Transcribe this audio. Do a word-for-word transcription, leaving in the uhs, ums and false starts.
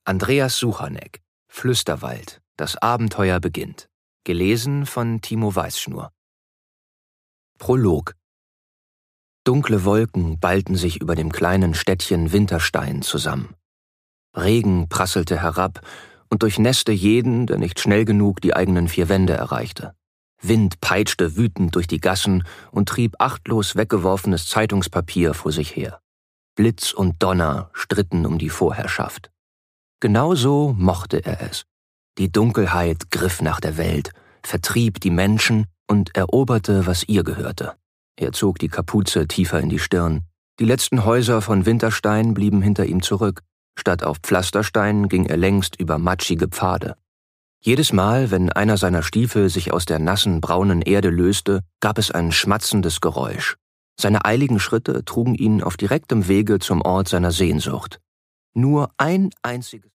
Andreas Suchanek, Flüsterwald, das Abenteuer beginnt. Gelesen von Timo Weißschnur. Prolog. Dunkle Wolken ballten sich über dem kleinen Städtchen Winterstein zusammen. Regen prasselte herab und durchnässte jeden, der nicht schnell genug die eigenen vier Wände erreichte. Wind peitschte wütend durch die Gassen und trieb achtlos weggeworfenes Zeitungspapier vor sich her. Blitz und Donner stritten um die Vorherrschaft. Genauso mochte er es. Die Dunkelheit griff nach der Welt, vertrieb die Menschen und eroberte, was ihr gehörte. Er zog die Kapuze tiefer in die Stirn. Die letzten Häuser von Winterstein blieben hinter ihm zurück. Statt auf Pflasterstein ging er längst über matschige Pfade. Jedes Mal, wenn einer seiner Stiefel sich aus der nassen, braunen Erde löste, gab es ein schmatzendes Geräusch. Seine eiligen Schritte trugen ihn auf direktem Wege zum Ort seiner Sehnsucht. Nur ein einziges